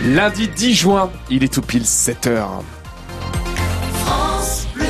Lundi 10 juin, il est tout pile 7h. France Bleu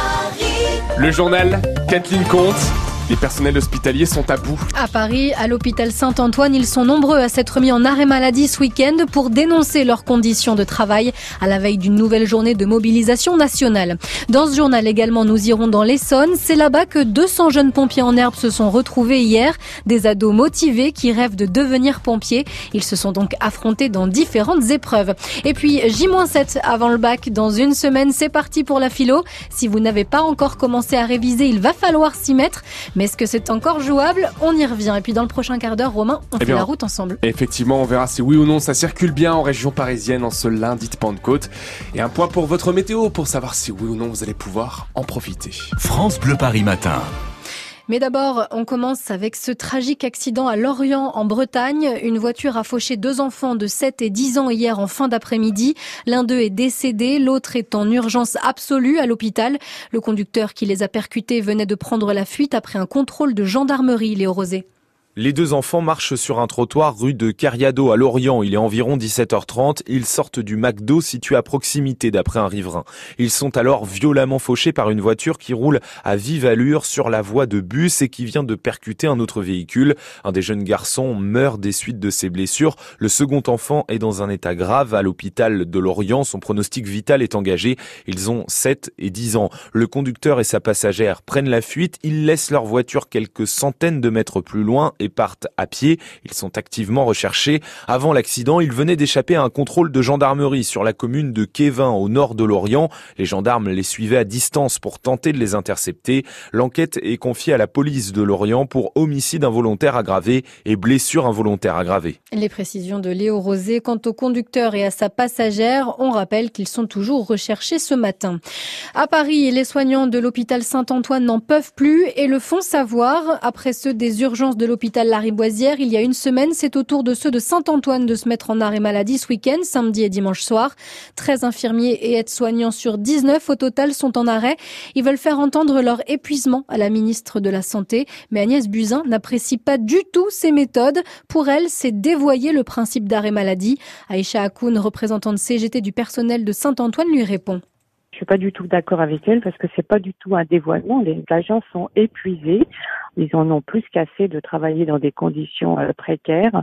Paris. Le journal, Kathleen Comte. Les personnels hospitaliers sont à bout. À Paris, à l'hôpital Saint-Antoine, ils sont nombreux à s'être mis en arrêt maladie ce week-end pour dénoncer leurs conditions de travail à la veille d'une nouvelle journée de mobilisation nationale. Dans ce journal également, nous irons dans l'Essonne. C'est là-bas que 200 jeunes pompiers en herbe se sont retrouvés hier. Des ados motivés qui rêvent de devenir pompiers. Ils se sont donc affrontés dans différentes épreuves. Et puis, J-7 avant le bac. Dans une semaine, c'est parti pour la philo. Si vous n'avez pas encore commencé à réviser, il va falloir s'y mettre. Mais est-ce que c'est encore jouable ? On y revient. Et puis dans le prochain quart d'heure, Romain, on fait la route ensemble. Effectivement, on verra si oui ou non ça circule bien en région parisienne en ce lundi de Pentecôte. Et un point pour votre météo pour savoir si oui ou non vous allez pouvoir en profiter. France Bleu Paris matin. Mais d'abord, on commence avec ce tragique accident à Lorient, en Bretagne. Une voiture a fauché 2 enfants de 7 et 10 ans hier en fin d'après-midi. L'un d'eux est décédé, l'autre est en urgence absolue à l'hôpital. Le conducteur qui les a percutés venait de prendre la fuite après un contrôle de gendarmerie, Léo Rosé. Les 2 enfants marchent sur un trottoir rue de Cariado à Lorient. Il est environ 17h30. Ils sortent du McDo situé à proximité d'après un riverain. Ils sont alors violemment fauchés par une voiture qui roule à vive allure sur la voie de bus et qui vient de percuter un autre véhicule. Un des jeunes garçons meurt des suites de ses blessures. Le second enfant est dans un état grave à l'hôpital de Lorient. Son pronostic vital est engagé. Ils ont 7 et 10 ans. Le conducteur et sa passagère prennent la fuite. Ils laissent leur voiture quelques centaines de mètres plus loin et partent à pied. Ils sont activement recherchés. Avant l'accident, ils venaient d'échapper à un contrôle de gendarmerie sur la commune de Quévin, au nord de Lorient. Les gendarmes les suivaient à distance pour tenter de les intercepter. L'enquête est confiée à la police de Lorient pour homicide involontaire aggravé et blessure involontaire aggravée. Les précisions de Léo Rosé. Quant au conducteur et à sa passagère, on rappelle qu'ils sont toujours recherchés ce matin. À Paris, les soignants de l'hôpital Saint-Antoine n'en peuvent plus et le font savoir. Après ceux des urgences de l'hôpital Lariboisière, il y a une semaine, c'est au tour de ceux de Saint-Antoine de se mettre en arrêt maladie ce week-end, samedi et dimanche soir. 13 infirmiers et aides-soignants sur 19 au total sont en arrêt. Ils veulent faire entendre leur épuisement à la ministre de la Santé. Mais Agnès Buzyn n'apprécie pas du tout ces méthodes. Pour elle, c'est dévoyer le principe d'arrêt maladie. Aïcha Hakoun, représentante CGT du personnel de Saint-Antoine, lui répond. Je suis pas du tout d'accord avec elle parce que c'est pas du tout un dévoilement. Les agents sont épuisés. Ils en ont plus qu'assez de travailler dans des conditions précaires,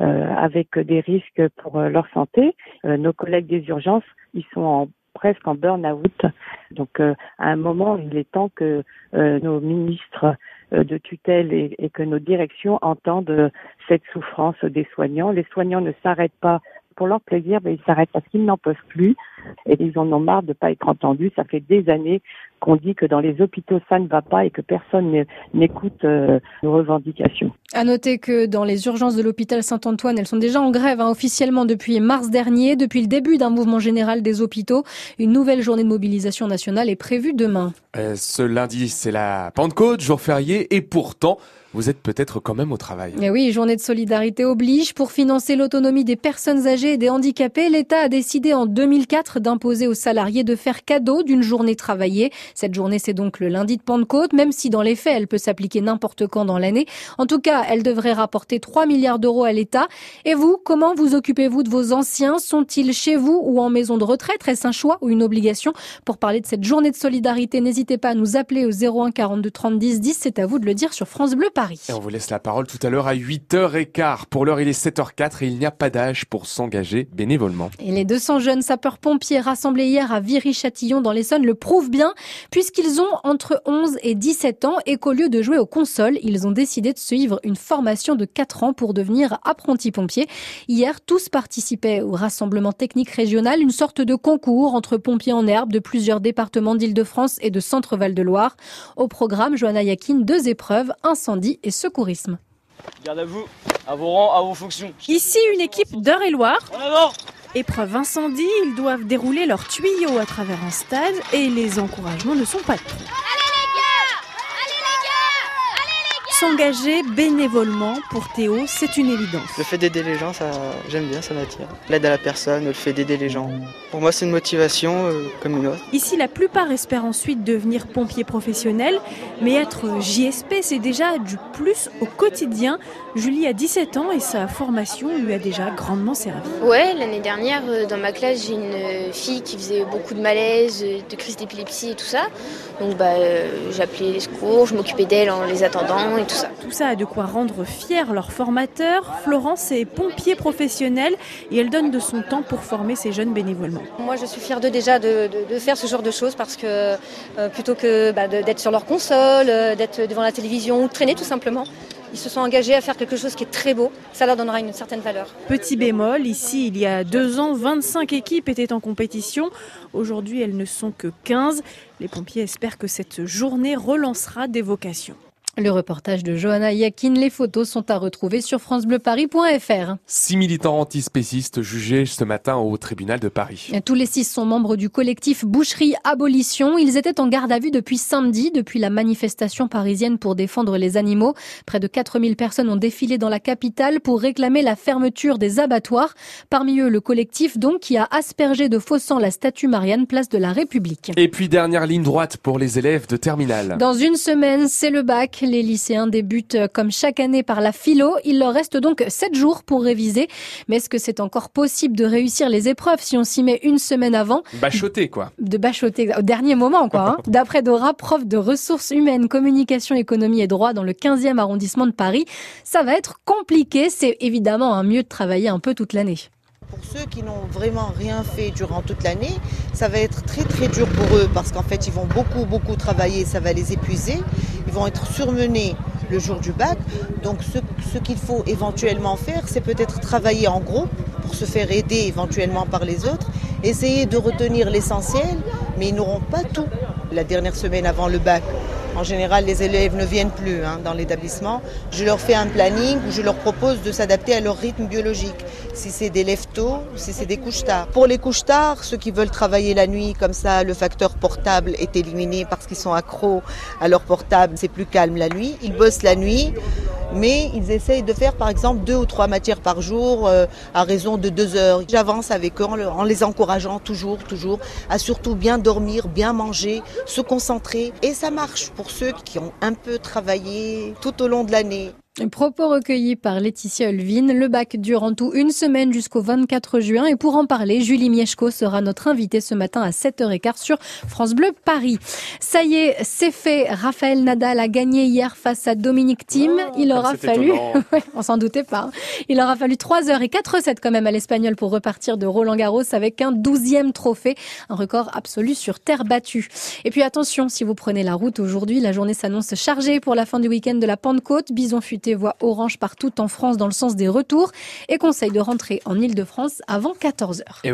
avec des risques pour leur santé. Nos collègues des urgences, ils sont presque en burn-out. Donc, à un moment, il est temps que nos ministres de tutelle et que nos directions entendent cette souffrance des soignants. Les soignants ne s'arrêtent pas pour leur plaisir, mais ils s'arrêtent parce qu'ils n'en peuvent plus et ils en ont marre de ne pas être entendus. Ça fait des années qu'on dit que dans les hôpitaux ça ne va pas et que personne n'écoute nos revendications. À noter que dans les urgences de l'hôpital Saint-Antoine, elles sont déjà en grève officiellement depuis mars dernier, depuis le début d'un mouvement général des hôpitaux. Une nouvelle journée de mobilisation nationale est prévue demain. Ce lundi, c'est la Pentecôte, jour férié, et pourtant, vous êtes peut-être quand même au travail. Et oui, journée de solidarité oblige. Pour financer l'autonomie des personnes âgées et des handicapés, l'État a décidé en 2004 d'imposer aux salariés de faire cadeau d'une journée travaillée. Cette journée, c'est donc le lundi de Pentecôte, même si dans les faits, elle peut s'appliquer n'importe quand dans l'année. En tout cas, elle devrait rapporter 3 milliards d'euros à l'État. Et vous, comment vous occupez-vous de vos anciens ? Sont-ils chez vous ou en maison de retraite ? Est-ce un choix ou une obligation ? Pour parler de cette journée de solidarité, n'hésitez pas à nous appeler au 01 42 30 10 10. C'est à vous de le dire sur France Bleu Paris. Et on vous laisse la parole tout à l'heure à 8h15. Pour l'heure, il est 7h04 et il n'y a pas d'âge pour s'engager bénévolement. Et les 200 jeunes sapeurs-pompiers rassemblés hier à Viry-Châtillon dans l'Essonne le prouvent bien, puisqu'ils ont entre 11 et 17 ans et qu'au lieu de jouer aux consoles, ils ont décidé de suivre une formation de 4 ans pour devenir apprentis pompiers. Hier, tous participaient au rassemblement technique régional, une sorte de concours entre pompiers en herbe de plusieurs départements d'Île-de-France et de Centre-Val de Loire. Au programme, Johanna Yakin, 2 épreuves, incendie et secourisme. Garde à vous, à vos rangs, à vos fonctions. Ici, une équipe d'Eure-et-Loire. En avant! Épreuve incendie, ils doivent dérouler leurs tuyaux à travers un stade et les encouragements ne sont pas de trop. S'engager bénévolement, pour Théo, c'est une évidence. Le fait d'aider les gens, j'aime bien, ça m'attire. L'aide à la personne, le fait d'aider les gens. Pour moi, c'est une motivation comme une autre. Ici, la plupart espèrent ensuite devenir pompiers professionnels, mais être JSP, c'est déjà du plus au quotidien. Julie a 17 ans et sa formation lui a déjà grandement servi. Ouais, l'année dernière, dans ma classe, j'ai une fille qui faisait beaucoup de malaise, de crises d'épilepsie et tout ça. Donc j'appelais les secours, je m'occupais d'elle en les attendant et tout ça. Tout ça a de quoi rendre fiers leurs formateurs. Florence est pompier professionnelle et elle donne de son temps pour former ces jeunes bénévolement. Moi, je suis fière d'eux déjà de faire ce genre de choses parce que plutôt que d'être sur leur console, d'être devant la télévision ou de traîner tout simplement, ils se sont engagés à faire quelque chose qui est très beau. Ça leur donnera une certaine valeur. Petit bémol, ici, il y a 2 ans, 25 équipes étaient en compétition. Aujourd'hui, elles ne sont que 15. Les pompiers espèrent que cette journée relancera des vocations. Le reportage de Johanna Yakin, les photos sont à retrouver sur francebleuparis.fr. 6 militants antispécistes jugés ce matin au tribunal de Paris. Tous les 6 sont membres du collectif Boucherie Abolition. Ils étaient en garde à vue depuis samedi, depuis la manifestation parisienne pour défendre les animaux. Près de 4000 personnes ont défilé dans la capitale pour réclamer la fermeture des abattoirs. Parmi eux, le collectif donc qui a aspergé de faux sang la statue Marianne, place de la République. Et puis dernière ligne droite pour les élèves de terminale. Dans une semaine, c'est le bac. Les lycéens débutent comme chaque année par la philo. Il leur reste donc 7 jours pour réviser. Mais est-ce que c'est encore possible de réussir les épreuves si on s'y met une semaine avant ? Bachoter, quoi. De bachoter au dernier moment, quoi. D'après Dora, prof de ressources humaines, communication, économie et droit dans le 15e arrondissement de Paris, ça va être compliqué. C'est évidemment mieux de travailler un peu toute l'année. Pour ceux qui n'ont vraiment rien fait durant toute l'année, ça va être très très dur pour eux parce qu'en fait ils vont beaucoup travailler, ça va les épuiser. Ils vont être surmenés le jour du bac. Donc ce qu'il faut éventuellement faire, c'est peut-être travailler en groupe pour se faire aider éventuellement par les autres, essayer de retenir l'essentiel, mais ils n'auront pas tout la dernière semaine avant le bac. En général, les élèves ne viennent plus dans l'établissement. Je leur fais un planning où je leur propose de s'adapter à leur rythme biologique. Si c'est des lève-tôt, si c'est des couches tard. Pour les couches tard, ceux qui veulent travailler la nuit, comme ça, le facteur portable est éliminé parce qu'ils sont accros à leur portable. C'est plus calme la nuit. Ils bossent la nuit, mais ils essayent de faire, par exemple, 2 ou 3 matières par jour à raison de 2 heures. J'avance avec eux en les encourageant toujours à surtout bien dormir, bien manger, se concentrer. Et ça marche pour ceux qui ont un peu travaillé tout au long de l'année. Propos recueillis par Laetitia Ulvin. Le bac dure en tout une semaine jusqu'au 24 juin. Et pour en parler, Julie Mieszko sera notre invitée ce matin à 7h15 sur France Bleu Paris. Ça y est, c'est fait. Rafael Nadal a gagné hier face à Dominic Thiem. Il aura fallu, on s'en doutait pas. Il aura fallu 3h04 quand même à l'Espagnol pour repartir de Roland-Garros avec un 12e trophée. Un record absolu sur terre battue. Et puis attention, si vous prenez la route aujourd'hui, la journée s'annonce chargée pour la fin du week-end de la Pentecôte. Bison futé voie orange partout en France dans le sens des retours et conseil de rentrer en Île-de-France avant 14h.